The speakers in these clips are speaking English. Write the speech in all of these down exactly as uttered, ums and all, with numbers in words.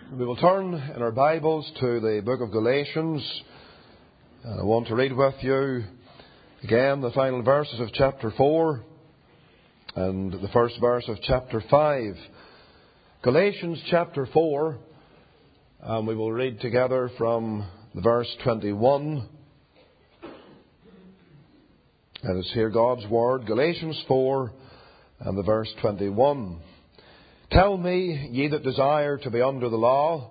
We will turn in our Bibles to the book of Galatians. And I want to read with you again the final verses of chapter four and the first verse of chapter five. Galatians chapter four, and we will read together from the verse twenty-one. And it's here God's Word, Galatians four and the verse twenty-one. Tell me, ye that desire to be under the law,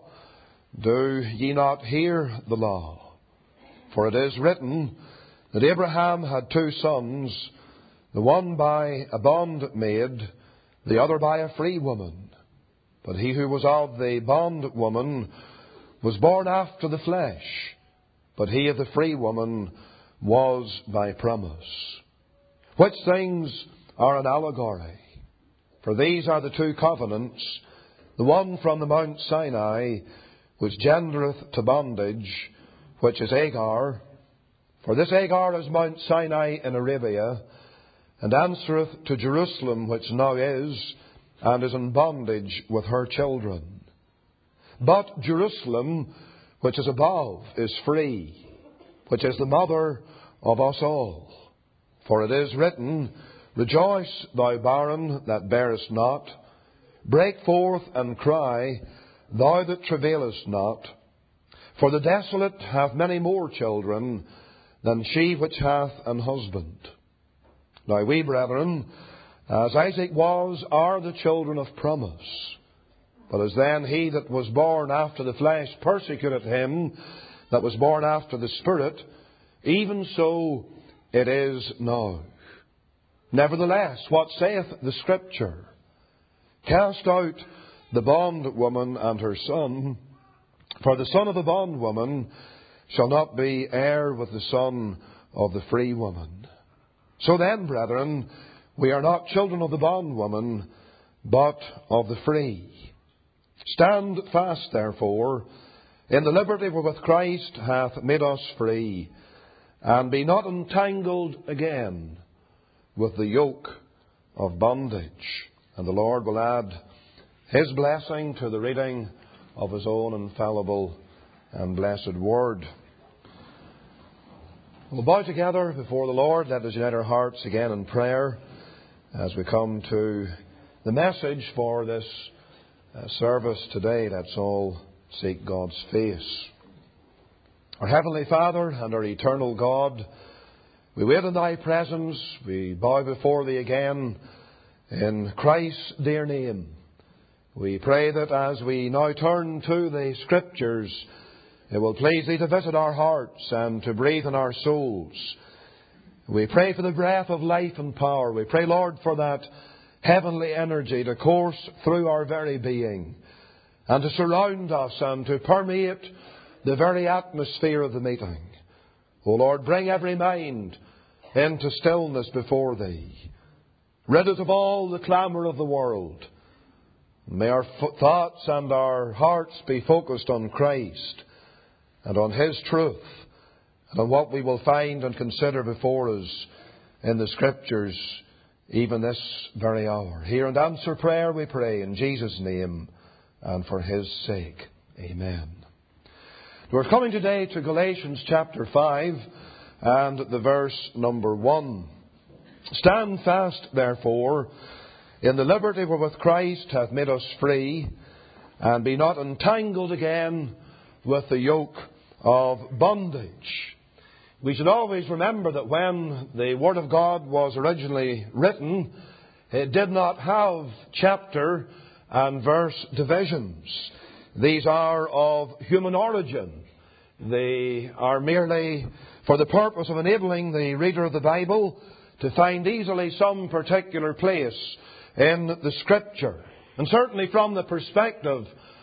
do ye not hear the law? For it is written that Abraham had two sons, the one by a bondmaid, the other by a free woman. But he who was of the bondwoman was born after the flesh, but he of the free woman was by promise. Which things are an allegory? For these are the two covenants, the one from the Mount Sinai, which gendereth to bondage, which is Agar. For this Agar is Mount Sinai in Arabia, and answereth to Jerusalem, which now is, and is in bondage with her children. But Jerusalem, which is above, is free, which is the mother of us all. For it is written, Rejoice, thou barren that bearest not. Break forth and cry, thou that travailest not. For the desolate hath many more children than she which hath an husband. Now we, brethren, as Isaac was, are the children of promise. But as then he that was born after the flesh persecuted him that was born after the Spirit, even so it is now. Nevertheless, what saith the Scripture? Cast out the bondwoman and her son, for the son of the bondwoman shall not be heir with the son of the free woman. So then, brethren, we are not children of the bondwoman, but of the free. Stand fast, therefore, in the liberty wherewith Christ hath made us free, and be not entangled again with the yoke of bondage. And the Lord will add His blessing to the reading of His own infallible and blessed Word. We'll bow together before the Lord. Let us unite our hearts again in prayer as we come to the message for this uh, service today. Let's all seek God's face. Our Heavenly Father and our eternal God, we wait in Thy presence. We bow before Thee again in Christ's dear name. We pray that as we now turn to the Scriptures, it will please Thee to visit our hearts and to breathe in our souls. We pray for the breath of life and power. We pray, Lord, for that heavenly energy to course through our very being and to surround us and to permeate the very atmosphere of the meeting. O Lord, bring every mind into stillness before Thee. Rid us of all the clamour of the world. May our thoughts and our hearts be focused on Christ and on His truth and on what we will find and consider before us in the Scriptures even this very hour. Hear and answer prayer, we pray, in Jesus' name and for His sake. Amen. We're coming today to Galatians chapter five and the verse number one. Stand fast, therefore, in the liberty wherewith Christ hath made us free, and be not entangled again with the yoke of bondage. We should always remember that when the Word of God was originally written, it did not have chapter and verse divisions. These are of human origin. They are merely for the purpose of enabling the reader of the Bible to find easily some particular place in the Scripture. And certainly from the perspective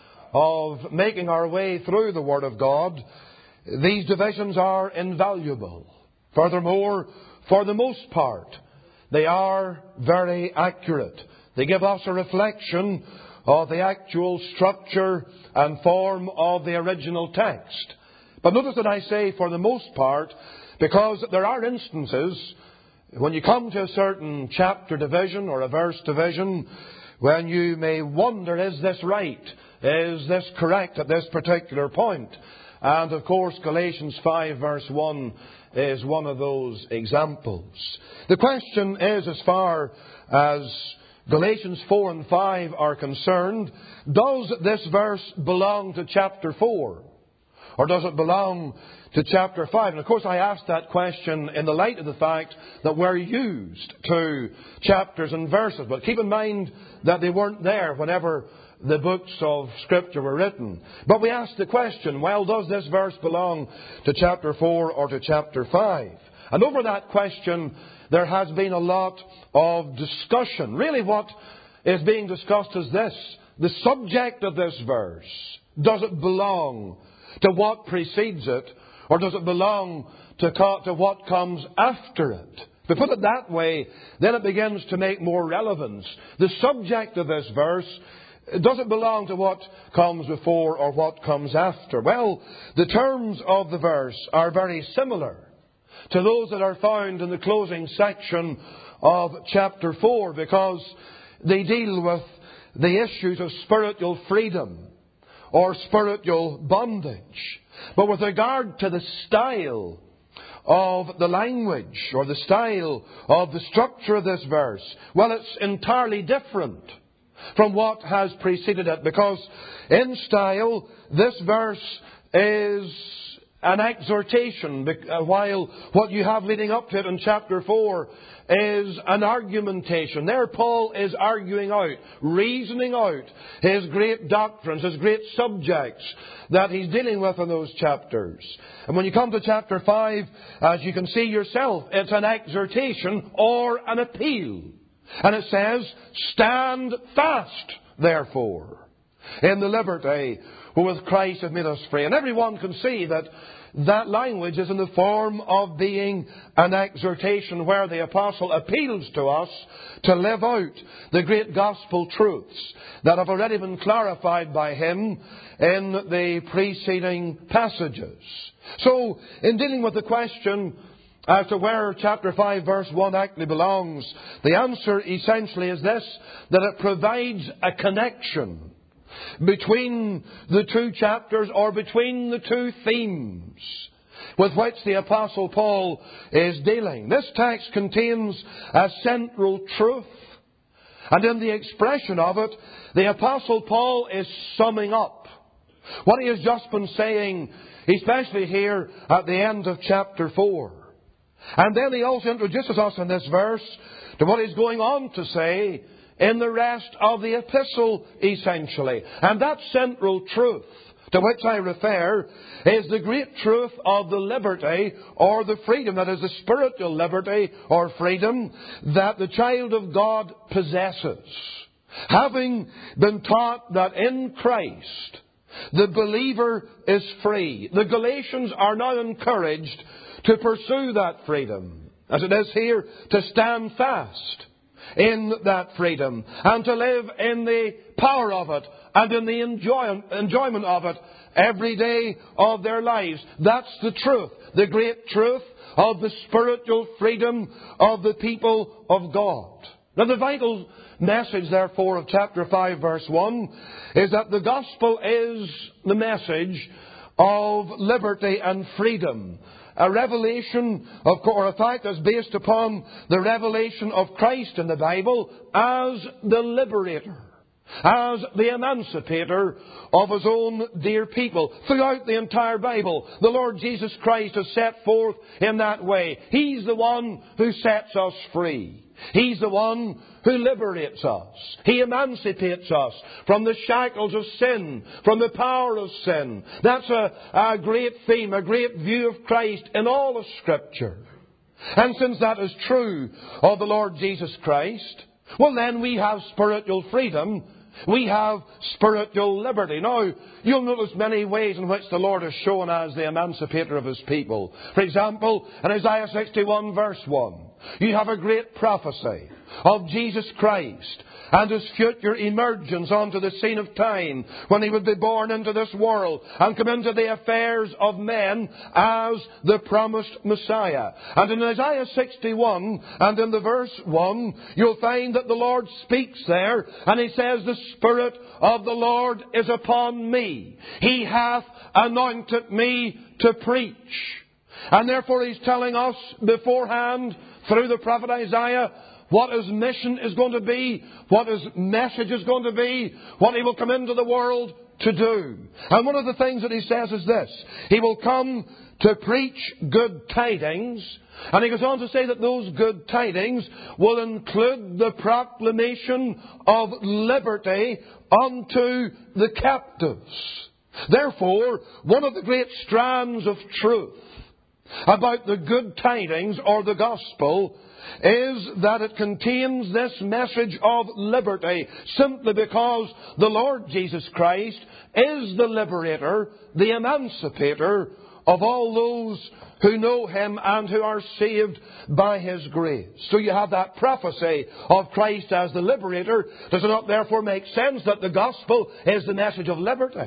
of making our way through the Word of God, these divisions are invaluable. Furthermore, for the most part, they are very accurate. They give us a reflection of the actual structure and form of the original text. But notice that I say for the most part, because there are instances when you come to a certain chapter division or a verse division when you may wonder, is this right? is this correct at this particular point? And of course, Galatians five verse one is one of those examples. The question is, as far as Galatians four and five are concerned, does this verse belong to chapter four? Or does it belong to chapter five? And of course I ask that question in the light of the fact that we're used to chapters and verses. But keep in mind that they weren't there whenever the books of Scripture were written. But we ask the question, well, does this verse belong to chapter four or to chapter five? And over that question there has been a lot of discussion. Really what is being discussed is this: the subject of this verse. Does it belong to what precedes it, or does it belong to, to what comes after it? If we put it that way, then it begins to make more relevance. The subject of this verse, does it belong to what comes before or what comes after? Well, the terms of the verse are very similar to those that are found in the closing section of chapter four, because they deal with the issues of spiritual freedom or spiritual bondage. But with regard to the style of the language or the style of the structure of this verse, well, it's entirely different from what has preceded it, because in style this verse is an exhortation, while what you have leading up to it in chapter four is an argumentation. There Paul is arguing out, reasoning out his great doctrines, his great subjects that he's dealing with in those chapters. And when you come to chapter five, as you can see yourself, it's an exhortation or an appeal. And it says, stand fast, therefore, in the liberty wherewith Christ hath made us free. And everyone can see that that language is in the form of being an exhortation, where the apostle appeals to us to live out the great gospel truths that have already been clarified by him in the preceding passages. So, in dealing with the question as to where chapter five verse one actually belongs, the answer essentially is this: that it provides a connection between the two chapters, or between the two themes with which the Apostle Paul is dealing. This text contains a central truth, and in the expression of it, the Apostle Paul is summing up what he has just been saying, especially here at the end of chapter four. And then he also introduces us in this verse to what he's going on to say in the rest of the epistle, essentially. And that central truth to which I refer is the great truth of the liberty or the freedom, that is the spiritual liberty or freedom that the child of God possesses. Having been taught that in Christ the believer is free, the Galatians are now encouraged to pursue that freedom, as it is here, to stand fast in that freedom and to live in the power of it and in the enjoy- enjoyment of it every day of their lives. That's the truth, the great truth of the spiritual freedom of the people of God. Now, the vital message, therefore, of chapter five verse one is that the gospel is the message of liberty and freedom. A revelation, of course, or a fact that's based upon the revelation of Christ in the Bible as the liberator, as the emancipator of His own dear people. Throughout the entire Bible, the Lord Jesus Christ is set forth in that way. He's the one who sets us free. He's the one who liberates us. He emancipates us from the shackles of sin, from the power of sin. That's a, a great theme, a great view of Christ in all of Scripture. And since that is true of the Lord Jesus Christ, well then we have spiritual freedom. We have spiritual liberty. Now, you'll notice many ways in which the Lord is shown as the emancipator of His people. For example, in Isaiah sixty-one verse one, you have a great prophecy of Jesus Christ and His future emergence onto the scene of time when He would be born into this world and come into the affairs of men as the promised Messiah. And in Isaiah sixty-one and in the verse one, you'll find that the Lord speaks there and He says, "The Spirit of the Lord is upon me. He hath anointed me to preach." And therefore He's telling us beforehand through the prophet Isaiah what His mission is going to be, what His message is going to be, what He will come into the world to do. And one of the things that He says is this: He will come to preach good tidings. And He goes on to say that those good tidings will include the proclamation of liberty unto the captives. Therefore, one of the great strands of truth about the good tidings or the gospel is that it contains this message of liberty, simply because the Lord Jesus Christ is the liberator, the emancipator of all those who know Him and who are saved by His grace. So you have that prophecy of Christ as the liberator. Does it not therefore make sense that the gospel is the message of liberty?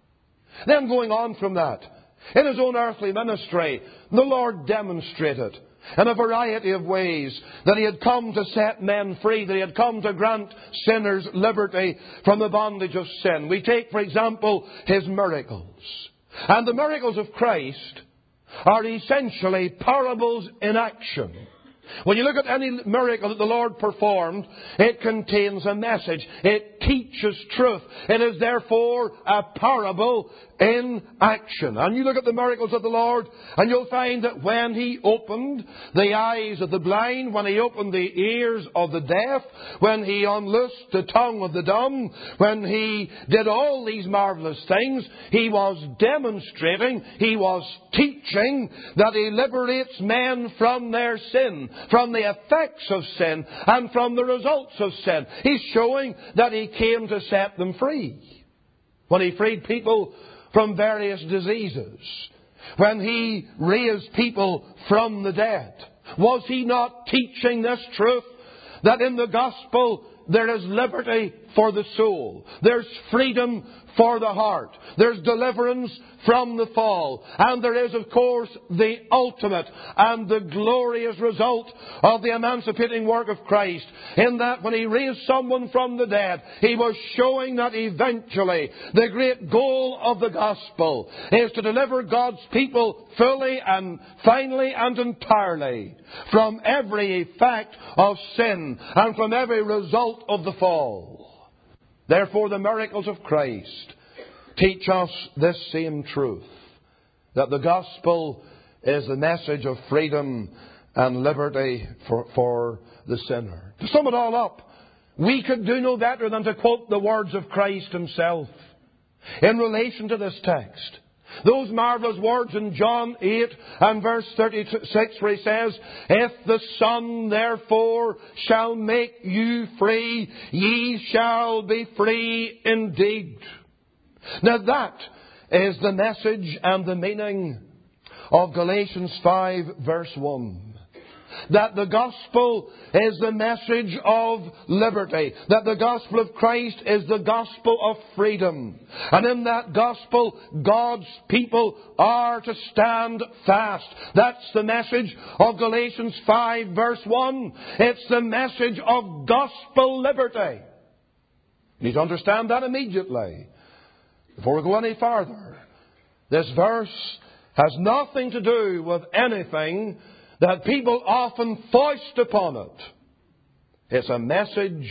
Then going on from that, in His own earthly ministry, the Lord demonstrated in a variety of ways that He had come to set men free, that He had come to grant sinners liberty from the bondage of sin. We take, for example, His miracles. And the miracles of Christ are essentially parables in action. When you look at any miracle that the Lord performed, it contains a message. It teaches truth. It is therefore a parable in action. And you look at the miracles of the Lord, and you'll find that when He opened the eyes of the blind, when He opened the ears of the deaf, when He unloosed the tongue of the dumb, when He did all these marvelous things, He was demonstrating, He was teaching that He liberates men from their sin, from the effects of sin, and from the results of sin. He's showing that He came to set them free. When He freed people from various diseases, when He raised people from the dead, was He not teaching this truth, that in the gospel there is liberty for the soul, there's freedom for the heart, there's deliverance from the fall, and there is, of course, the ultimate and the glorious result of the emancipating work of Christ, in that when He raised someone from the dead, He was showing that eventually the great goal of the gospel is to deliver God's people fully and finally and entirely from every effect of sin and from every result of the fall. Therefore, the miracles of Christ teach us this same truth, that the gospel is the message of freedom and liberty for, for the sinner. To sum it all up, we could do no better than to quote the words of Christ Himself in relation to this text. Those marvellous words in John eight and verse thirty-six, where He says, "If the Son therefore shall make you free, ye shall be free indeed." Now that is the message and the meaning of Galatians five verse one. That the gospel is the message of liberty. That the gospel of Christ is the gospel of freedom. And in that gospel, God's people are to stand fast. That's the message of Galatians five verse one. It's the message of gospel liberty. You need to understand that immediately. Before we go any farther, this verse has nothing to do with anything that people often foist upon it. It's a message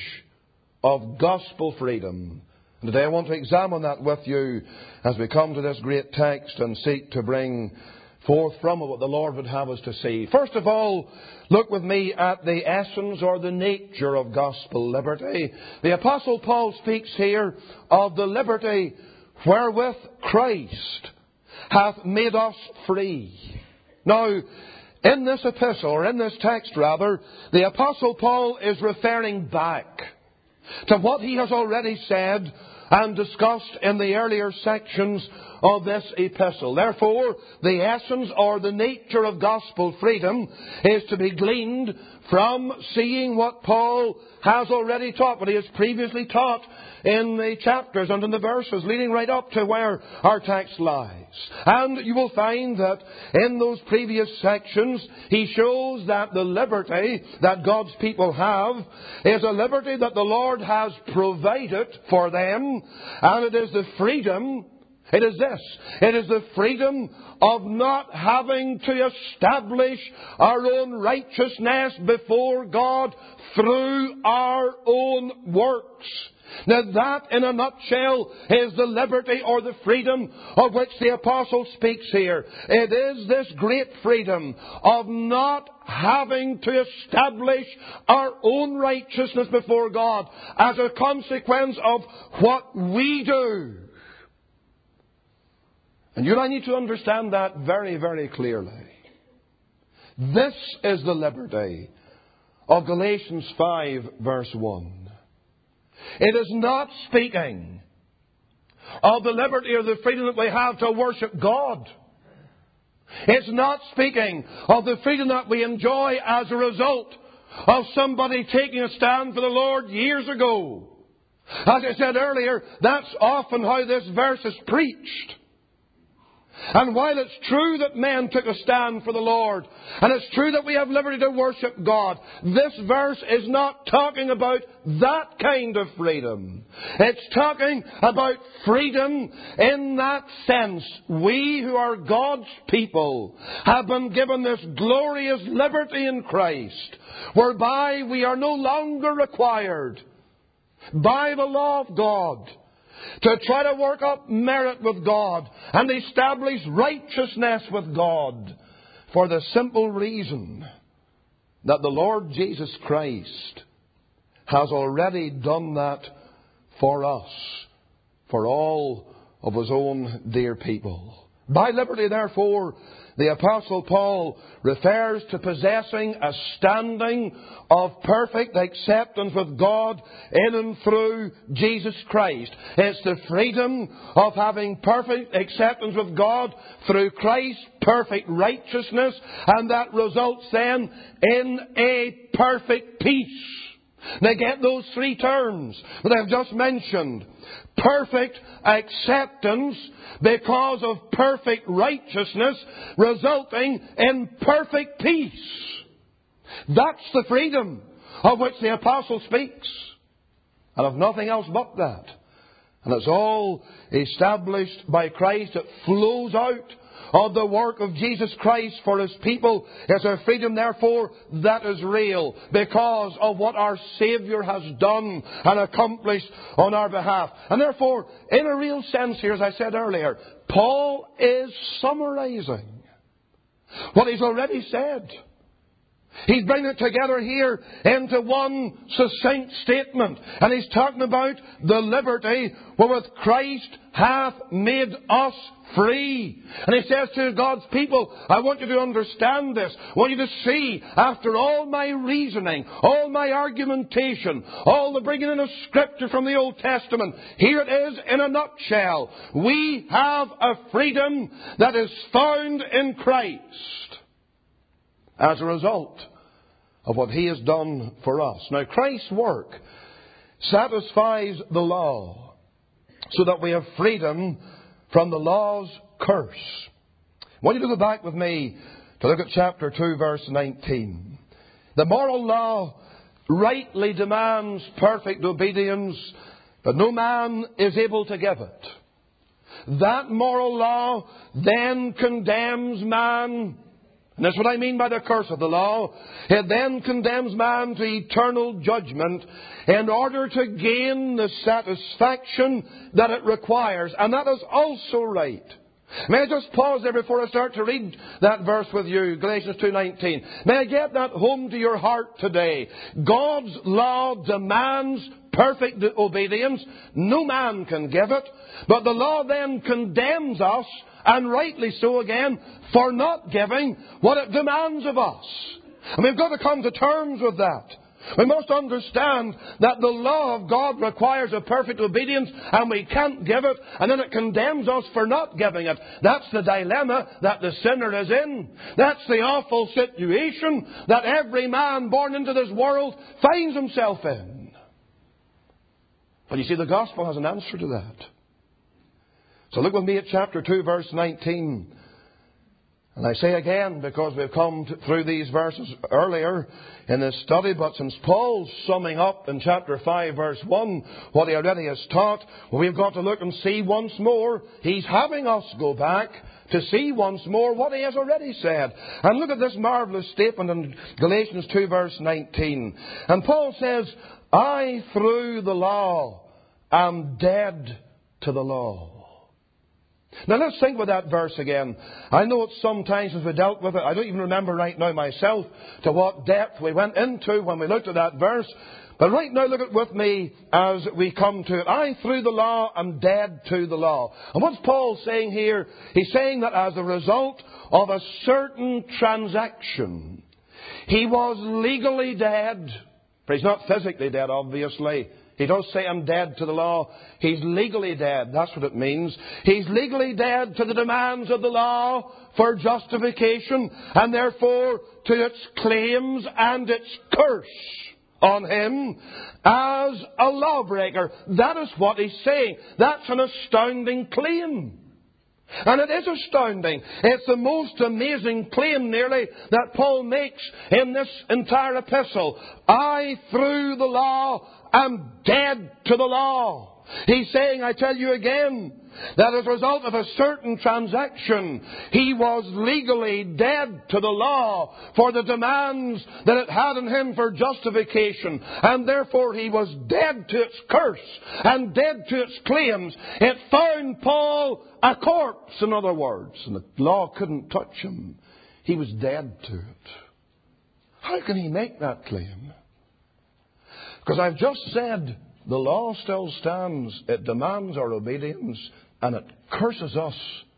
of gospel freedom. And today I want to examine that with you as we come to this great text and seek to bring forth from it what the Lord would have us to see. First of all, look with me at the essence or the nature of gospel liberty. The Apostle Paul speaks here of the liberty wherewith Christ hath made us free. Now, in this epistle, or in this text rather, the Apostle Paul is referring back to what he has already said and discussed in the earlier sections of this epistle. Therefore, the essence or the nature of gospel freedom is to be gleaned from seeing what Paul has already taught, what he has previously taught in the chapters and in the verses leading right up to where our text lies. And you will find that in those previous sections, he shows that the liberty that God's people have is a liberty that the Lord has provided for them, and it is the freedom It is this. It is the freedom of not having to establish our own righteousness before God through our own works. Now that, in a nutshell, is the liberty or the freedom of which the Apostle speaks here. It is this great freedom of not having to establish our own righteousness before God as a consequence of what we do. And you and I need to understand that very, very clearly. This is the liberty of Galatians five, verse one. It is not speaking of the liberty or the freedom that we have to worship God. It's not speaking of the freedom that we enjoy as a result of somebody taking a stand for the Lord years ago. As I said earlier, that's often how this verse is preached. And while it's true that men took a stand for the Lord, and it's true that we have liberty to worship God, this verse is not talking about that kind of freedom. It's talking about freedom in that sense. We who are God's people have been given this glorious liberty in Christ, whereby we are no longer required by the law of God to try to work up merit with God and establish righteousness with God, for the simple reason that the Lord Jesus Christ has already done that for us, for all of His own dear people. By liberty, therefore, the Apostle Paul refers to possessing a standing of perfect acceptance with God in and through Jesus Christ. It's the freedom of having perfect acceptance with God through Christ's perfect righteousness, and that results then in a perfect peace. Now get those three terms that I've just mentioned. Perfect acceptance because of perfect righteousness, resulting in perfect peace. That's the freedom of which the Apostle speaks. And of nothing else but that. And it's all established by Christ. It flows out of the work of Jesus Christ for His people. It's a freedom, therefore, that is real because of what our Saviour has done and accomplished on our behalf. And therefore, in a real sense here, as I said earlier, Paul is summarizing what he's already said. He's bringing it together here into one succinct statement. And he's talking about the liberty wherewith Christ hath made us free. And he says to God's people, I want you to understand this. I want you to see, after all my reasoning, all my argumentation, all the bringing in of Scripture from the Old Testament, here it is in a nutshell. We have a freedom that is found in Christ as a result of what He has done for us. Now, Christ's work satisfies the law so that we have freedom from the law's curse. I want you to go back with me to look at chapter two, verse nineteen. The moral law rightly demands perfect obedience, but no man is able to give it. That moral law then condemns man. And that's what I mean by the curse of the law. It then condemns man to eternal judgment in order to gain the satisfaction that it requires. And that is also right. May I just pause there before I start to read that verse with you, Galatians two nineteen. May I get that home to your heart today. God's law demands perfect obedience. No man can give it. But the law then condemns us, and rightly so again, for not giving what it demands of us. And we've got to come to terms with that. We must understand that the law of God requires a perfect obedience, and we can't give it, and then it condemns us for not giving it. That's the dilemma that the sinner is in. That's the awful situation that every man born into this world finds himself in. But you see, the gospel has an answer to that. So look with me at chapter two, verse nineteen. And I say again, because we've come to, through these verses earlier in this study, but since Paul's summing up in chapter five, verse one, what he already has taught, well, we've got to look and see once more. He's having us go back to see once more what he has already said. And look at this marvellous statement in Galatians two, verse nineteen. And Paul says, I, through the law, am dead to the law. Now let's think with that verse again. I know it's sometimes as we dealt with it, I don't even remember right now myself to what depth we went into when we looked at that verse. But right now look at it with me as we come to it. I, through the law, am dead to the law. And what's Paul saying here? He's saying that as a result of a certain transaction, he was legally dead. But he's not physically dead, obviously. He does say, I'm dead to the law. He's legally dead. That's what it means. He's legally dead to the demands of the law for justification, and therefore to its claims and its curse on him as a lawbreaker. That is what he's saying. That's an astounding claim. And it is astounding. It's the most amazing claim, nearly, that Paul makes in this entire epistle. I, through the law, am dead to the law. He's saying, I tell you again, that as a result of a certain transaction, he was legally dead to the law for the demands that it had on him for justification. And therefore he was dead to its curse and dead to its claims. It found Paul a corpse, in other words. And the law couldn't touch him. He was dead to it. How can he make that claim? Because I've just said the law still stands. It demands our obedience, and it curses us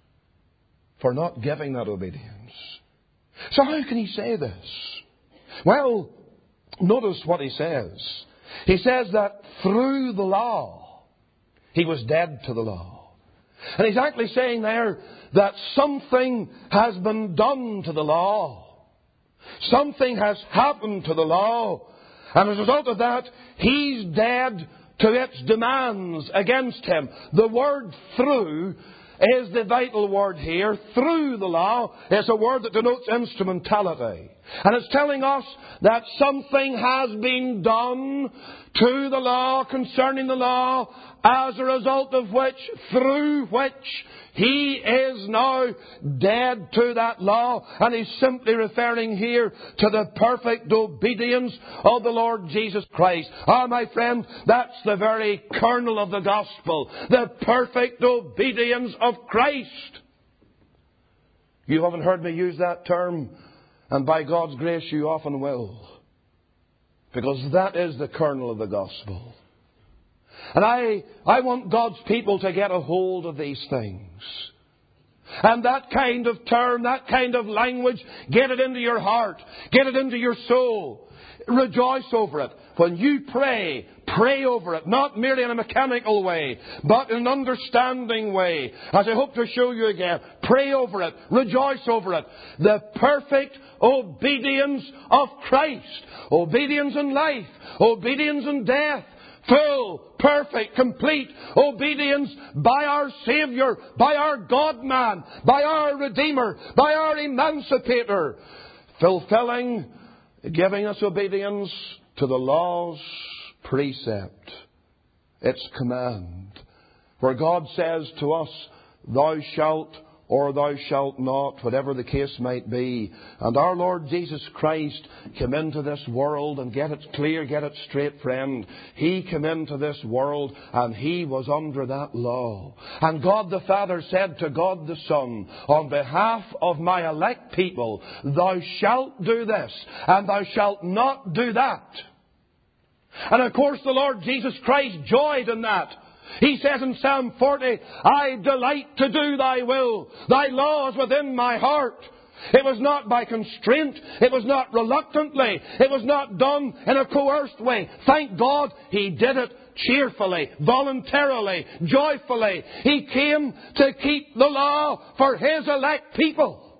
for not giving that obedience. So how can he say this? Well, notice what he says. He says that through the law, he was dead to the law. And he's actually saying there that something has been done to the law. Something has happened to the law. And as a result of that, he's dead to its demands against him. The word through is the vital word here. Through the law is a word that denotes instrumentality. And it's telling us that something has been done to the law, concerning the law, as a result of which, through which, he is now dead to that law. And he's simply referring here to the perfect obedience of the Lord Jesus Christ. Ah, my friend, that's the very kernel of the gospel. The perfect obedience of Christ. You haven't heard me use that term, and by God's grace you often will. Because that is the kernel of the gospel. And I, I want God's people to get a hold of these things. And that kind of term, that kind of language, get it into your heart. Get it into your soul. Rejoice over it. When you pray, pray over it. Not merely in a mechanical way, but in an understanding way. As I hope to show you again. Pray over it. Rejoice over it. The perfect obedience of Christ. Obedience in life. Obedience in death. Full, perfect, complete obedience by our Saviour, by our God-man, by our Redeemer, by our Emancipator. Fulfilling, giving us obedience to the law's precept, its command. Where God says to us, thou shalt or thou shalt not, whatever the case might be. And our Lord Jesus Christ came into this world, and get it clear, get it straight, friend. He came into this world and He was under that law. And God the Father said to God the Son, on behalf of my elect people, thou shalt do this and thou shalt not do that. And of course the Lord Jesus Christ joyed in that. He says in Psalm forty, I delight to do thy will. Thy law is within my heart. It was not by constraint. It was not reluctantly. It was not done in a coerced way. Thank God He did it cheerfully, voluntarily, joyfully. He came to keep the law for His elect people.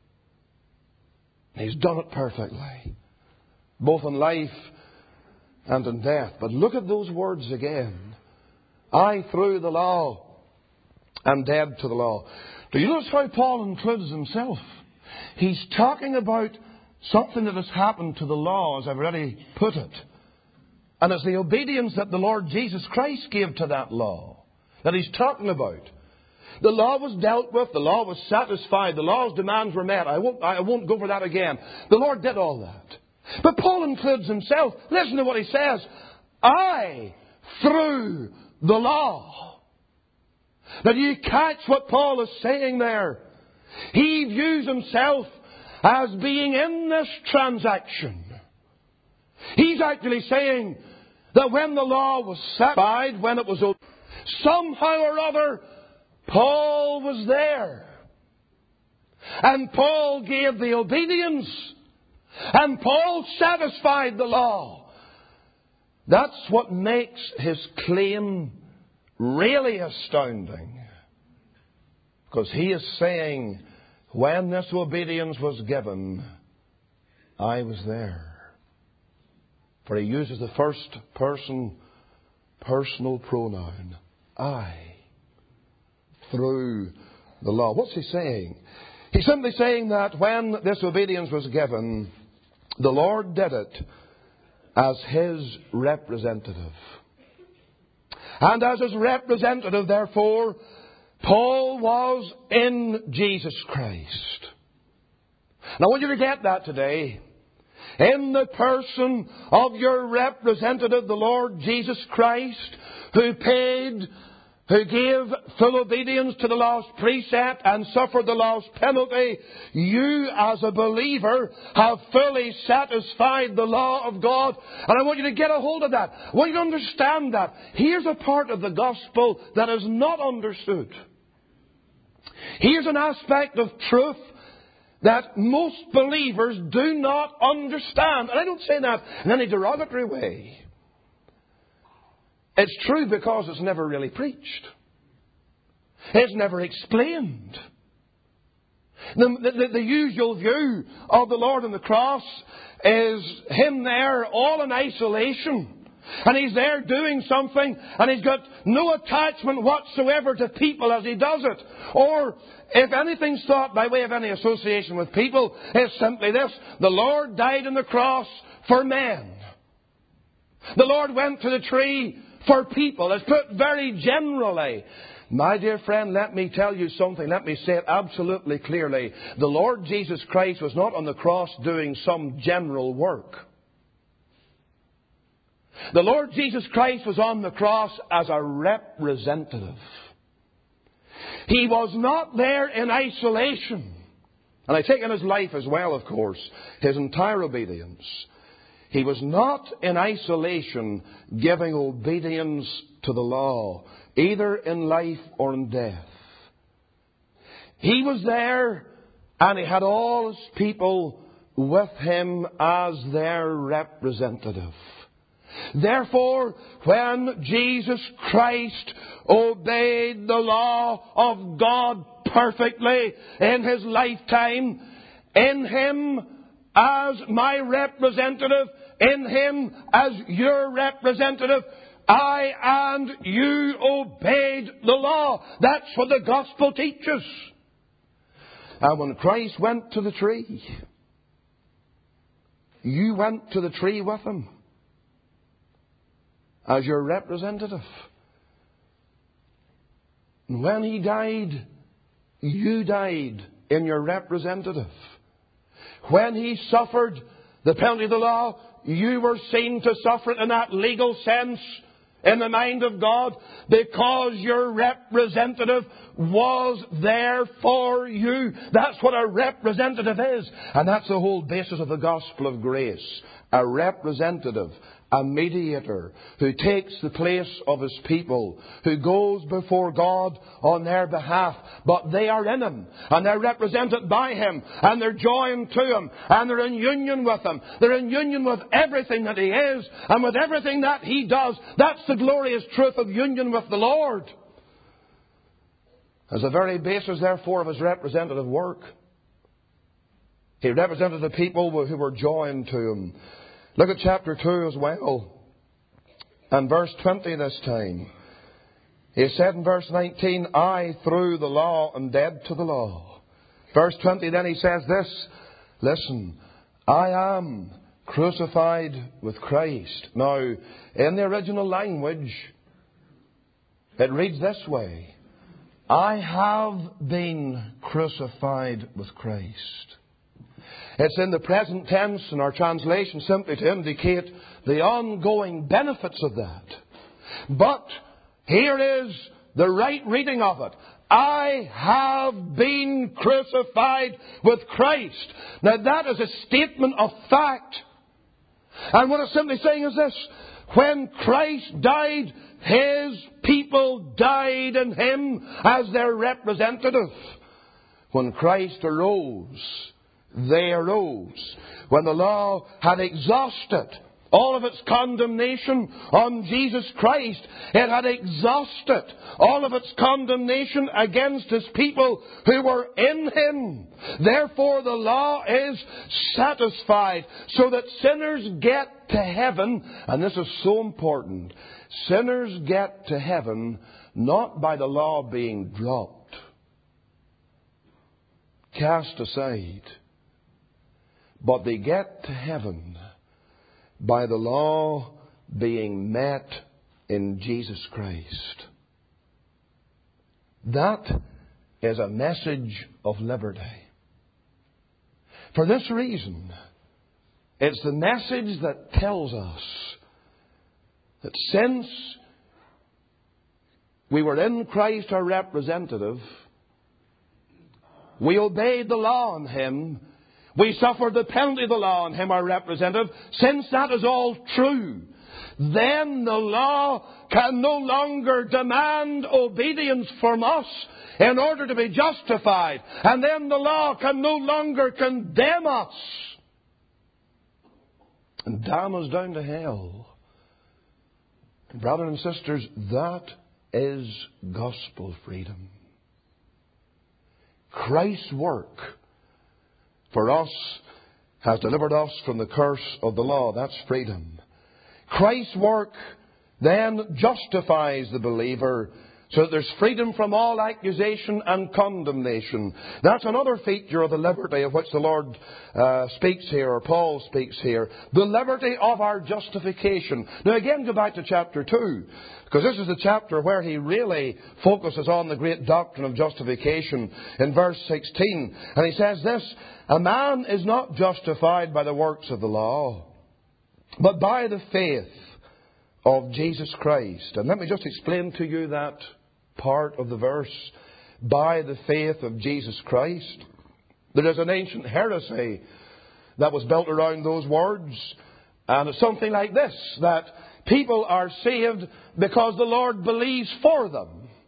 He's done it perfectly, both in life and in death. But look at those words again. I, through the law, am dead to the law. Do you notice how Paul includes himself? He's talking about something that has happened to the law, as I've already put it. And it's the obedience that the Lord Jesus Christ gave to that law that he's talking about. The law was dealt with. The law was satisfied. The law's demands were met. I won't, I won't go over that again. The Lord did all that. But Paul includes himself. Listen to what he says. I, through the law. Now, do you catch what Paul is saying there? He views himself as being in this transaction. He's actually saying that when the law was satisfied, when it was over, somehow or other, Paul was there. And Paul gave the obedience. And Paul satisfied the law. That's what makes his claim really astounding. Because he is saying, when this obedience was given, I was there. For he uses the first person personal pronoun. I. Through the law. What's he saying? He's simply saying that when this obedience was given, the Lord did it as His representative. And as His representative, therefore, Paul was in Jesus Christ. Now, I want you to get that today. In the person of your representative, the Lord Jesus Christ, who paid, who gave full obedience to the law's precept and suffered the law's penalty, you as a believer have fully satisfied the law of God. And I want you to get a hold of that. I want you to understand that. Here's a part of the gospel that is not understood. Here's an aspect of truth that most believers do not understand. And I don't say that in any derogatory way. It's true because it's never really preached. It's never explained. The, the, the usual view of the Lord on the cross is Him there all in isolation. And He's there doing something, and He's got no attachment whatsoever to people as He does it. Or, if anything's thought by way of any association with people, it's simply this: the Lord died on the cross for men. The Lord went to the tree for people. It's put very generally. My dear friend, let me tell you something. Let me say it absolutely clearly. The Lord Jesus Christ was not on the cross doing some general work. The Lord Jesus Christ was on the cross as a representative. He was not there in isolation. And I take in His life as well, of course, His entire obedience. He was not in isolation giving obedience to the law, either in life or in death. He was there, and He had all His people with Him as their representative. Therefore, when Jesus Christ obeyed the law of God perfectly in His lifetime, in Him as my representative, in Him as your representative, I and you obeyed the law. That's what the gospel teaches. And when Christ went to the tree, you went to the tree with Him as your representative. And when He died, you died in your representative. When He suffered the penalty of the law, you were seen to suffer it in that legal sense in the mind of God, because your representative was there for you. That's what a representative is. And that's the whole basis of the gospel of grace. A representative, a mediator, who takes the place of His people, who goes before God on their behalf but they are in Him, and they're represented by Him, and they're joined to Him, and they're in union with Him. They're in union with everything that He is, and with everything that He does. That's the glorious truth of union with the Lord. As the very basis, therefore, of His representative work. He represented the people who were joined to Him. Look at chapter two as well. And verse twenty this time. He said in verse nineteen, I through the law am dead to the law. Verse twenty then he says this, listen, I am crucified with Christ. Now, in the original language, it reads this way. I have been crucified with Christ. It's in the present tense in our translation simply to indicate the ongoing benefits of that. But here is the right reading of it. I have been crucified with Christ. Now that is a statement of fact. And what it's simply saying is this. When Christ died, His people died in Him as their representative. When Christ arose, they arose. When the law had exhausted all of its condemnation on Jesus Christ, it had exhausted all of its condemnation against His people who were in Him. Therefore the law is satisfied so that sinners get to heaven, and this is so important, sinners get to heaven not by the law being dropped, cast aside, but they get to heaven by the law being met in Jesus Christ. That is a message of liberty. For this reason, it's the message that tells us that since we were in Christ our representative, we obeyed the law on Him, we suffered the penalty of the law on Him, our representative. Since that is all true, then the law can no longer demand obedience from us in order to be justified. And then the law can no longer condemn us and damn us down to hell. Brothers and sisters, that is gospel freedom. Christ's work for us has delivered us from the curse of the law. That's freedom. Christ's work then justifies the believer so that there's freedom from all accusation and condemnation. That's another feature of the liberty of which the Lord uh, speaks here, or Paul speaks here. The liberty of our justification. Now again, go back to chapter two. Because this is the chapter where he really focuses on the great doctrine of justification in verse sixteen. And he says this, a man is not justified by the works of the law, but by the faith of Jesus Christ. And let me just explain to you that part of the verse, by the faith of Jesus Christ. There is an ancient heresy that was built around those words. And it's something like this, that people are saved because the Lord believes for them.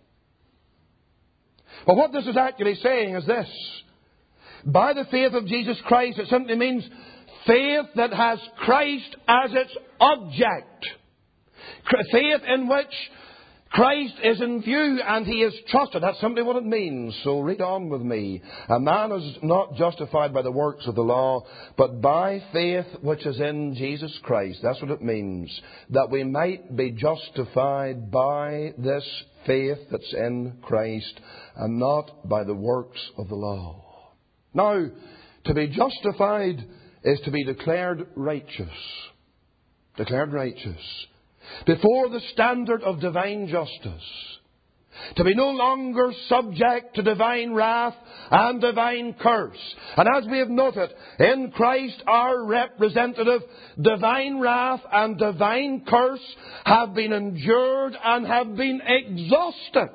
But what this is actually saying is this. By the faith of Jesus Christ, it simply means faith that has Christ as its object. Faith in which Christ is in view and He is trusted. That's simply what it means. So read on with me. A man is not justified by the works of the law, but by faith which is in Jesus Christ. That's what it means. That we might be justified by this faith that's in Christ and not by the works of the law. Now, to be justified is to be declared righteous. Declared righteous. Before the standard of divine justice. To be no longer subject to divine wrath and divine curse. And as we have noted, in Christ our representative, divine wrath and divine curse have been endured and have been exhausted.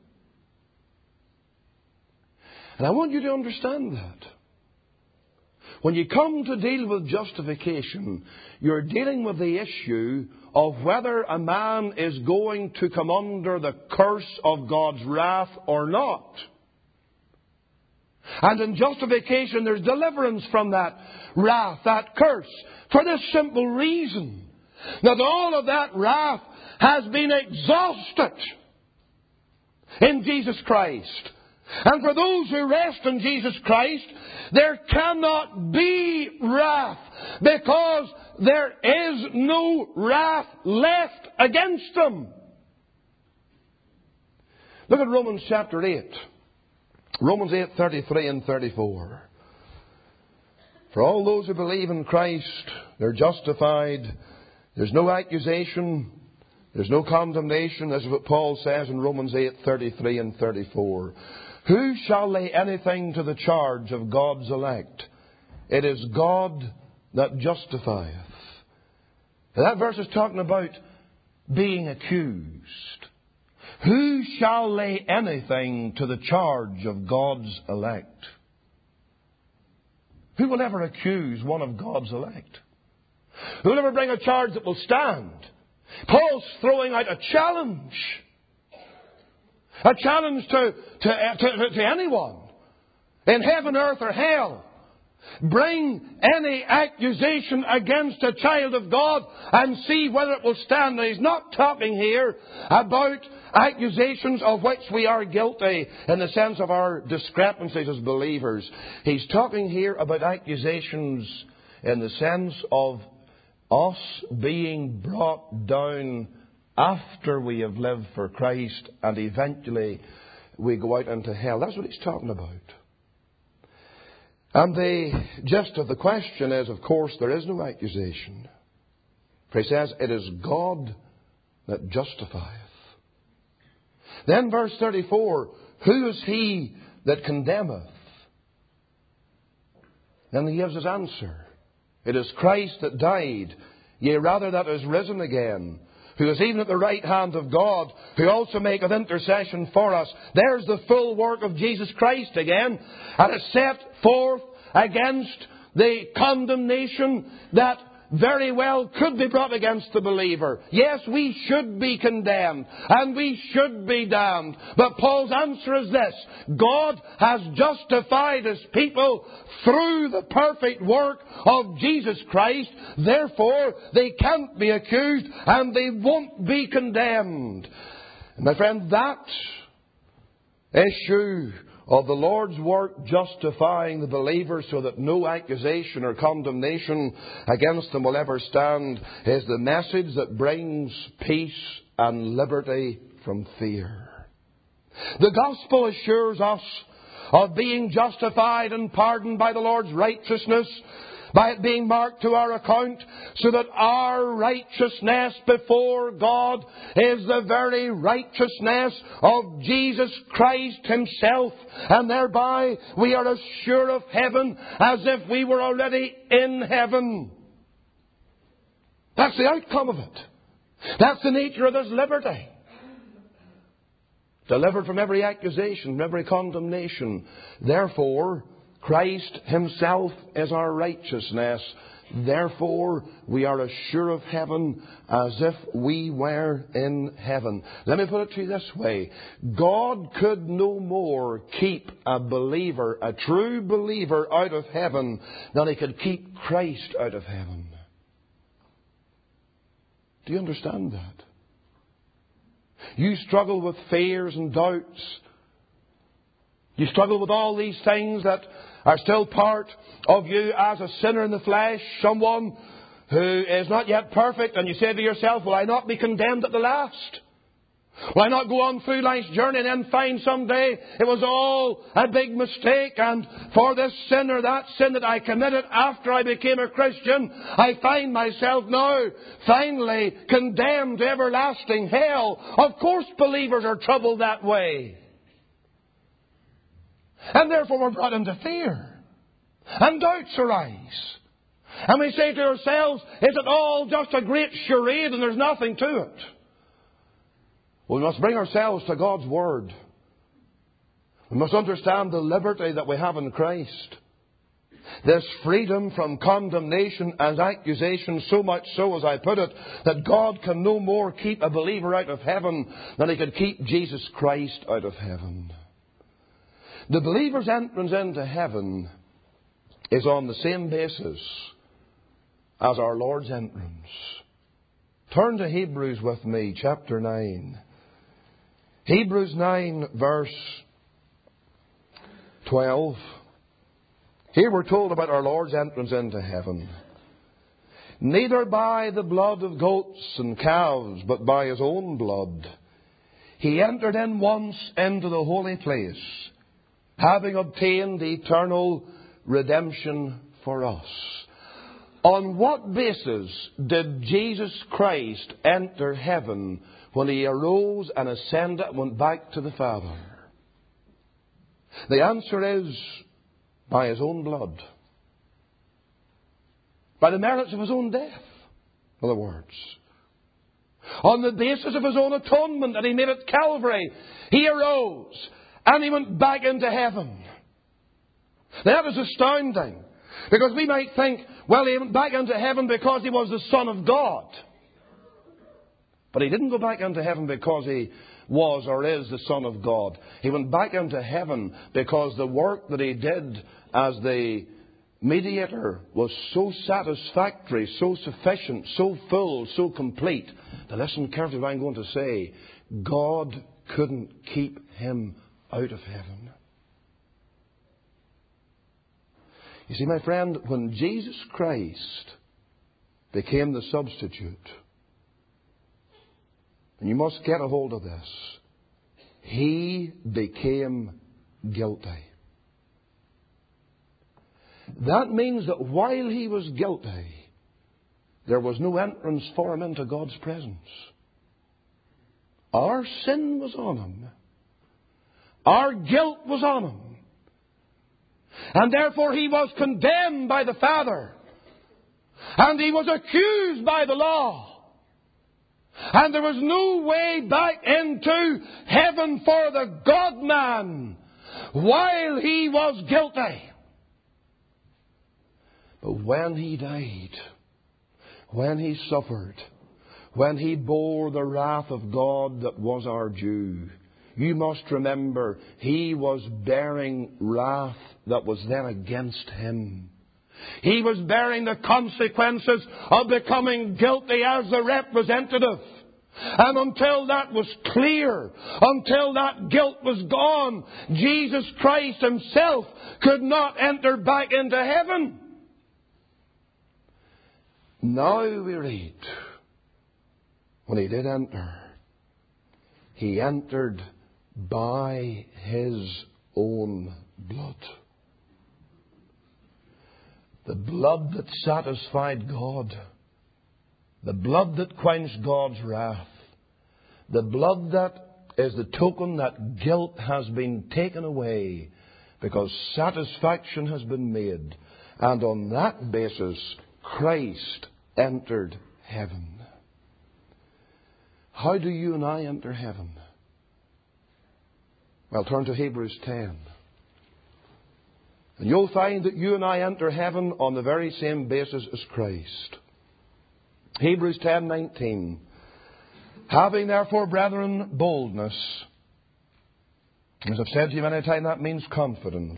And I want you to understand that. When you come to deal with justification, you're dealing with the issue of whether a man is going to come under the curse of God's wrath or not. And in justification, there's deliverance from that wrath, that curse, for this simple reason, that all of that wrath has been exhausted in Jesus Christ. And for those who rest in Jesus Christ, there cannot be wrath, because there is no wrath left against them. Look at Romans chapter eight. Romans eight, thirty-three and thirty-four. For all those who believe in Christ, they're justified. There's no accusation. There's no condemnation. This is what Paul says in Romans eight, thirty-three and thirty-four. Who shall lay anything to the charge of God's elect? It is God that justifieth. Now that verse is talking about being accused. Who shall lay anything to the charge of God's elect? Who will ever accuse one of God's elect? Who will ever bring a charge that will stand? Paul's throwing out a challenge. A challenge to, to, to, to anyone in heaven, earth or hell. Bring any accusation against a child of God and see whether it will stand. Now, he's not talking here about accusations of which we are guilty in the sense of our discrepancies as believers. He's talking here about accusations in the sense of us being brought down after we have lived for Christ and eventually we go out into hell. That's what he's talking about. And the gist of the question is, of course, there is no accusation. For he says, it is God that justifieth. Then verse thirty-four, who is he that condemneth? Then he gives his answer. It is Christ that died, yea, rather that is risen again, who is even at the right hand of God, who also maketh intercession for us. There's the full work of Jesus Christ again. And it's set forth against the condemnation that very well could be brought against the believer. Yes, we should be condemned and we should be damned. But Paul's answer is this: God has justified His people through the perfect work of Jesus Christ. Therefore, they can't be accused and they won't be condemned. And my friend, that issue of the Lord's work justifying the believer so that no accusation or condemnation against them will ever stand is the message that brings peace and liberty from fear. The gospel assures us of being justified and pardoned by the Lord's righteousness, by it being marked to our account, so that our righteousness before God is the very righteousness of Jesus Christ Himself, and thereby we are as sure of heaven as if we were already in heaven. That's the outcome of it. That's the nature of this liberty. Delivered from every accusation, from every condemnation. Therefore, Christ Himself is our righteousness. Therefore, we are as sure of heaven as if we were in heaven. Let me put it to you this way. God could no more keep a believer, a true believer, out of heaven than He could keep Christ out of heaven. Do you understand that? You struggle with fears and doubts. You struggle with all these things that are still part of you as a sinner in the flesh, someone who is not yet perfect, and you say to yourself, will I not be condemned at the last? Will I not go on through life's journey and then find someday it was all a big mistake, and for this sin or that sin that I committed after I became a Christian, I find myself now finally condemned to everlasting hell? Of course believers are troubled that way. And therefore we're brought into fear. And doubts arise. And we say to ourselves, is it all just a great charade and there's nothing to it? Well, we must bring ourselves to God's Word. We must understand the liberty that we have in Christ. This freedom from condemnation and accusation, so much so, as I put it, that God can no more keep a believer out of heaven than He could keep Jesus Christ out of heaven. The believer's entrance into heaven is on the same basis as our Lord's entrance. Turn to Hebrews with me, chapter nine. Hebrews nine, verse twelve. Here we're told about our Lord's entrance into heaven. Neither by the blood of goats and calves, but by His own blood, He entered in once into the holy place, having obtained eternal redemption for us. On what basis did Jesus Christ enter heaven when He arose and ascended and went back to the Father? The answer is by His own blood. By the merits of His own death, in other words. On the basis of His own atonement that He made at Calvary, He arose and He went back into heaven. Now, that is astounding. Because we might think, well, He went back into heaven because He was the Son of God. But He didn't go back into heaven because He was or is the Son of God. He went back into heaven because the work that He did as the mediator was so satisfactory, so sufficient, so full, so complete. Now listen carefully what I'm going to say. God couldn't keep Him out of heaven. You see, my friend, when Jesus Christ became the substitute, and you must get a hold of this, He became guilty. That means that while He was guilty, there was no entrance for Him into God's presence. Our sin was on Him. Our guilt was on Him. And therefore He was condemned by the Father. And He was accused by the law. And there was no way back into heaven for the God-man while He was guilty. But when He died, when He suffered, when He bore the wrath of God that was our due, you must remember He was bearing wrath that was then against Him. He was bearing the consequences of becoming guilty as the representative. And until that was clear, until that guilt was gone, Jesus Christ Himself could not enter back into heaven. Now we read, when He did enter, He entered by His own blood. The blood that satisfied God. The blood that quenched God's wrath. The blood that is the token that guilt has been taken away because satisfaction has been made. And on that basis, Christ entered heaven. How do you and I enter heaven? Well, turn to Hebrews ten. And you'll find that you and I enter heaven on the very same basis as Christ. Hebrews ten nineteen. Having therefore, brethren, boldness. As I've said to you many times, that means confidence.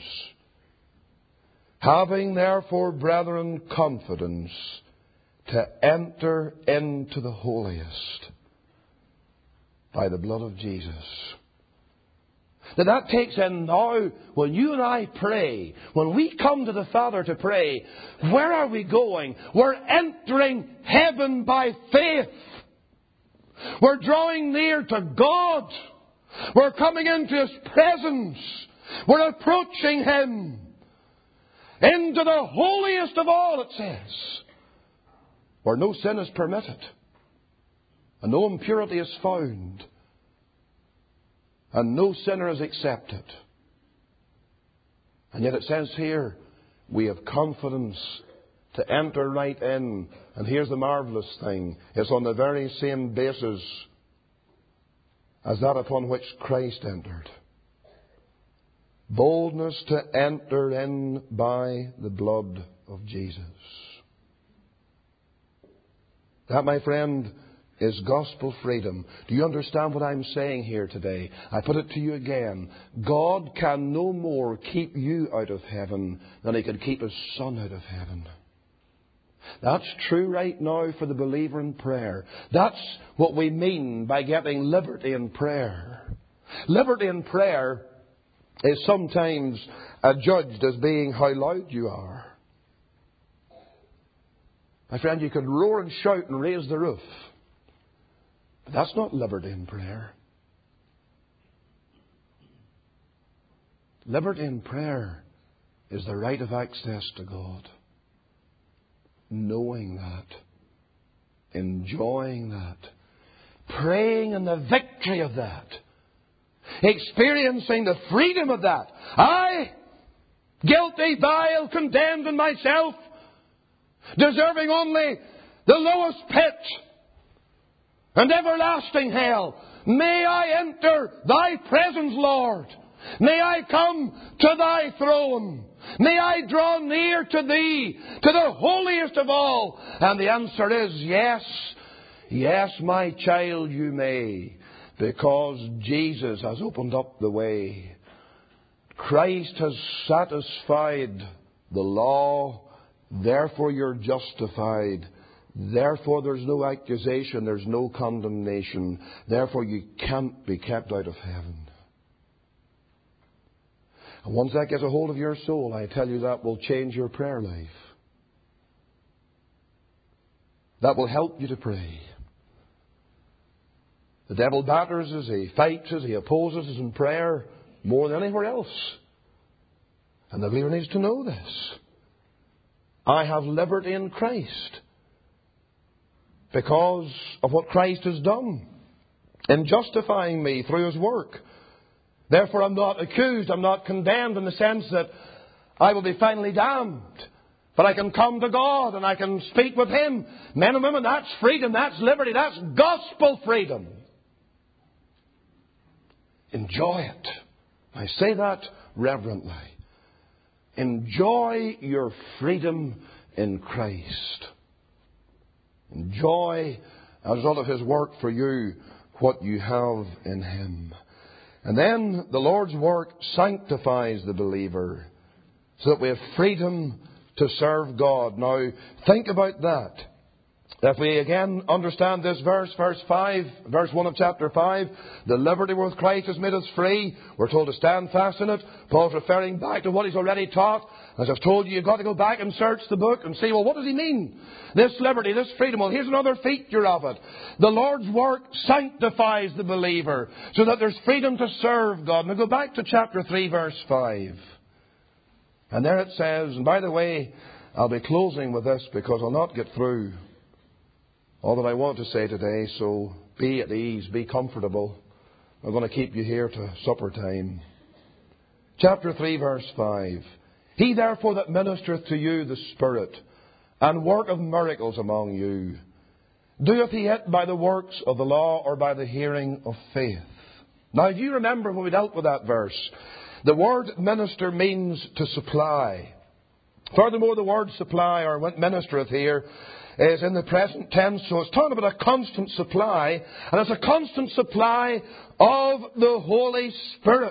Having therefore, brethren, confidence to enter into the holiest by the blood of Jesus. Now that takes in now, when you and I pray, when we come to the Father to pray, where are we going? We're entering heaven by faith. We're drawing near to God. We're coming into His presence. We're approaching Him into the holiest of all, it says, where no sin is permitted and no impurity is found. And no sinner is accepted. And yet it says here, we have confidence to enter right in. And here's the marvellous thing. It's on the very same basis as that upon which Christ entered. Boldness to enter in by the blood of Jesus. That, my friend, is gospel freedom. Do you understand what I'm saying here today? I put it to you again. God can no more keep you out of heaven than He can keep His Son out of heaven. That's true right now for the believer in prayer. That's what we mean by getting liberty in prayer. Liberty in prayer is sometimes adjudged as being how loud you are. My friend, you can roar and shout and raise the roof. But that's not liberty in prayer. Liberty in prayer is the right of access to God. Knowing that. Enjoying that. Praying in the victory of that. Experiencing the freedom of that. I, guilty, vile, condemned in myself, deserving only the lowest pit and everlasting hell. May I enter Thy presence, Lord. May I come to Thy throne. May I draw near to Thee, to the holiest of all. And the answer is yes. Yes, my child, you may. Because Jesus has opened up the way. Christ has satisfied the law. Therefore you're justified. Therefore there's no accusation. There's no condemnation. Therefore you can't be kept out of heaven. And once that gets a hold of your soul, I tell you that will change your prayer life. That will help you to pray. The devil batters us, he fights us, he opposes us in prayer more than anywhere else. And the believer needs to know this. I have liberty in Christ because of what Christ has done in justifying me through His work. Therefore, I'm not accused, I'm not condemned in the sense that I will be finally damned. But I can come to God and I can speak with Him. Men and women, that's freedom, that's liberty, that's gospel freedom. Enjoy it. I say that reverently. Enjoy your freedom in Christ. Enjoy, as a result of His work for you, what you have in Him. And then the Lord's work sanctifies the believer so that we have freedom to serve God. Now, think about that. If we again understand this verse, verse five, verse one of chapter five, the liberty with Christ has made us free. We're told to stand fast in it. Paul's referring back to what he's already taught. As I've told you, you've got to go back and search the book and see, well, what does he mean? This liberty, this freedom. Well, here's another feature of it. The Lord's work sanctifies the believer so that there's freedom to serve God. Now go back to chapter three, verse five. And there it says, and by the way, I'll be closing with this because I'll not get through all that I want to say today, so be at ease, be comfortable. I'm going to keep you here to supper time. Chapter three, verse five. He therefore that ministereth to you the Spirit, and worketh miracles among you, doeth he it by the works of the law or by the hearing of faith? Now, do you remember when we dealt with that verse? The word minister means to supply. Furthermore, the word supply, or ministereth here, is in the present tense, so it's talking about a constant supply, and it's a constant supply of the Holy Spirit.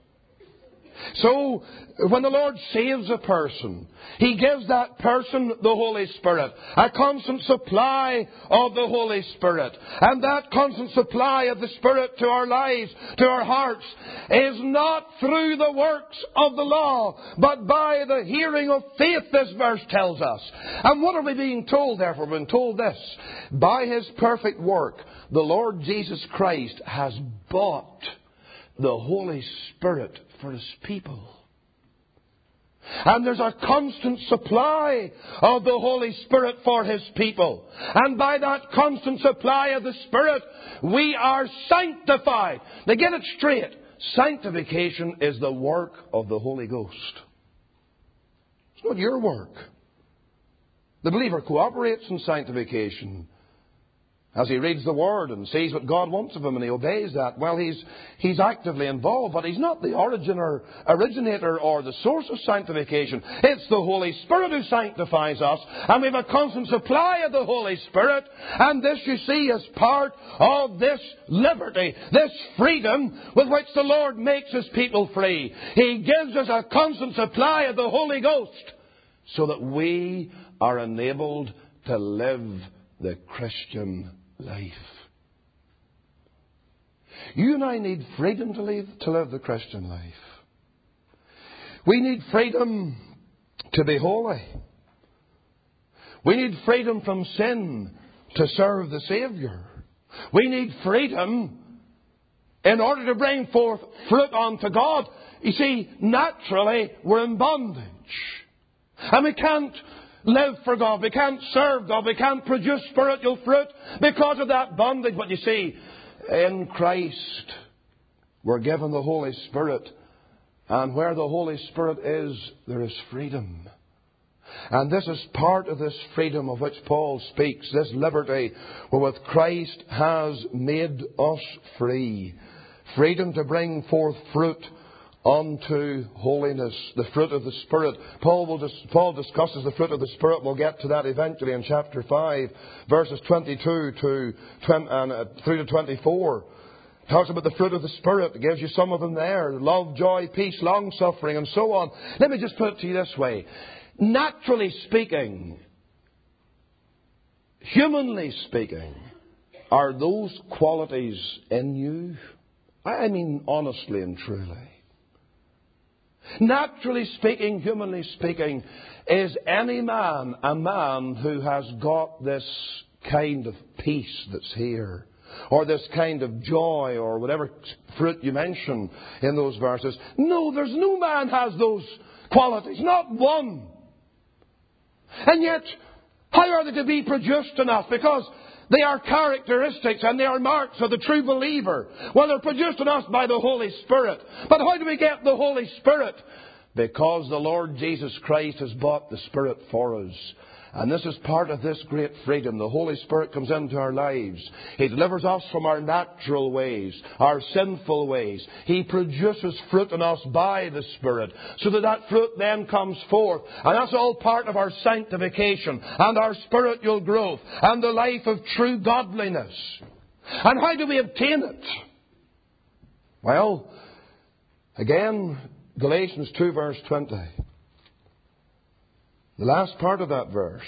So, when the Lord saves a person, He gives that person the Holy Spirit. A constant supply of the Holy Spirit. And that constant supply of the Spirit to our lives, to our hearts, is not through the works of the law, but by the hearing of faith, this verse tells us. And what are we being told, therefore? We're being told this. By His perfect work, the Lord Jesus Christ has bought the Holy Spirit for His people. And there's a constant supply of the Holy Spirit for His people. And by that constant supply of the Spirit, we are sanctified. Now get it straight. Sanctification is the work of the Holy Ghost. It's not your work. The believer cooperates in sanctification. As he reads the Word and sees what God wants of him and he obeys that, well, he's, he's actively involved, but he's not the origin or originator or the source of sanctification. It's the Holy Spirit who sanctifies us, and we have a constant supply of the Holy Spirit, and this, you see, is part of this liberty, this freedom with which the Lord makes His people free. He gives us a constant supply of the Holy Ghost so that we are enabled to live the Christian life. You and I need freedom to live, to live the Christian life. We need freedom to be holy. We need freedom from sin to serve the Saviour. We need freedom in order to bring forth fruit unto God. You see, naturally we're in bondage. And we can't live for God. We can't serve God. We can't produce spiritual fruit because of that bondage. But you see, in Christ, we're given the Holy Spirit. And where the Holy Spirit is, there is freedom. And this is part of this freedom of which Paul speaks, this liberty wherewith Christ has made us free. Freedom to bring forth fruit unto holiness, the fruit of the Spirit. Paul will dis- Paul discusses the fruit of the Spirit. We'll get to that eventually in chapter five, verses twenty-two to twenty, and, uh, through to twenty-four. Talks about the fruit of the Spirit. It gives you some of them there: love, joy, peace, long suffering, and so on. Let me just put it to you this way: naturally speaking, humanly speaking, are those qualities in you? I mean, honestly and truly. Naturally speaking, humanly speaking, is any man a man who has got this kind of peace that's here, or this kind of joy, or whatever fruit you mention in those verses? No, there's no man has those qualities, not one. And yet, how are they to be produced in us? Because they are characteristics and they are marks of the true believer. Well, they're produced in us by the Holy Spirit. But how do we get the Holy Spirit? Because the Lord Jesus Christ has bought the Spirit for us. And this is part of this great freedom. The Holy Spirit comes into our lives. He delivers us from our natural ways, our sinful ways. He produces fruit in us by the Spirit, so that that fruit then comes forth. And that's all part of our sanctification and our spiritual growth and the life of true godliness. And how do we obtain it? Well, again, Galatians two verse twenty. The last part of that verse.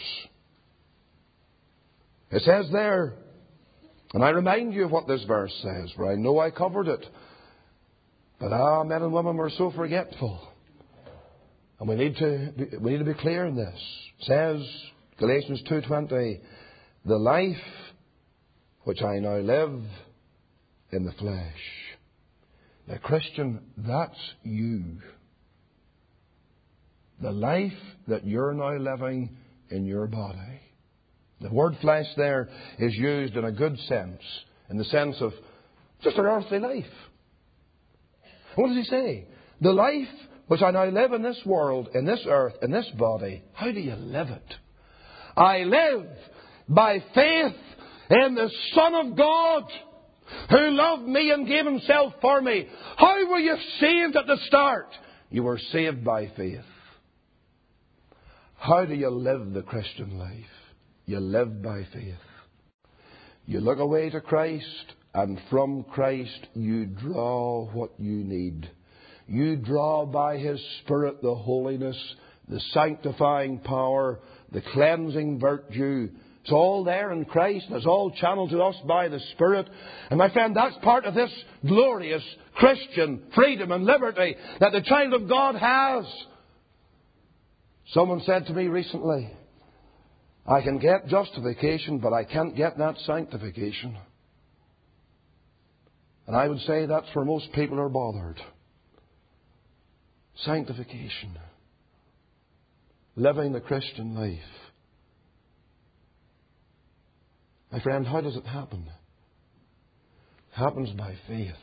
It says there, and I remind you of what this verse says, for I know I covered it. But ah, men and women, we're so forgetful. And we need to be, we need to be clear in this. It says, Galatians two twenty, the life which I now live in the flesh. Now, Christian, that's you. The life that you're now living in your body. The word flesh there is used in a good sense, in the sense of just an earthly life. What does he say? The life which I now live in this world, in this earth, in this body, how do you live it? I live by faith in the Son of God, who loved me and gave Himself for me. How were you saved at the start? You were saved by faith. How do you live the Christian life? You live by faith. You look away to Christ, and from Christ you draw what you need. You draw by His Spirit the holiness, the sanctifying power, the cleansing virtue. It's all there in Christ, and it's all channeled to us by the Spirit. And my friend, that's part of this glorious Christian freedom and liberty that the child of God has. Someone said to me recently, I can get justification, but I can't get that sanctification. And I would say that's where most people are bothered. Sanctification. Living the Christian life. My friend, how does it happen? It happens by faith.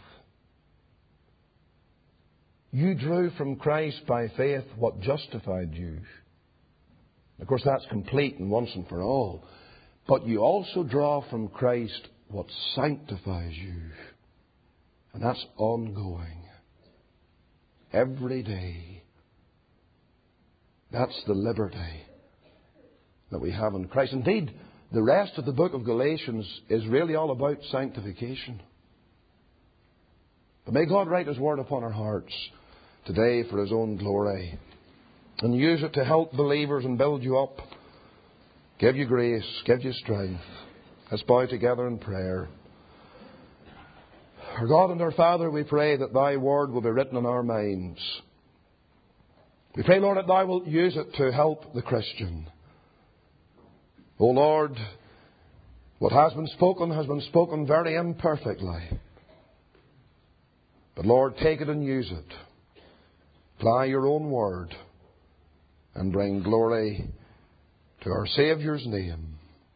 You drew from Christ by faith what justified you. Of course, that's complete and once and for all. But you also draw from Christ what sanctifies you. And that's ongoing. Every day. That's the liberty that we have in Christ. Indeed, the rest of the book of Galatians is really all about sanctification. But may God write His word upon our hearts today for His own glory, and use it to help believers and build you up, give you grace, give you strength. Let's bow together in prayer. Our God and our Father, we pray that Thy word will be written in our minds. We pray, Lord, that Thou wilt use it to help the Christian. O Lord, what has been spoken has been spoken very imperfectly. But Lord, take it and use it. Apply Your own word and bring glory to our Saviour's name.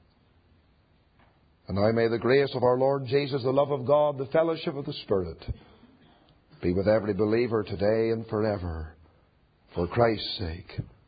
And now may the grace of our Lord Jesus, the love of God, the fellowship of the Spirit be with every believer today and forever, for Christ's sake.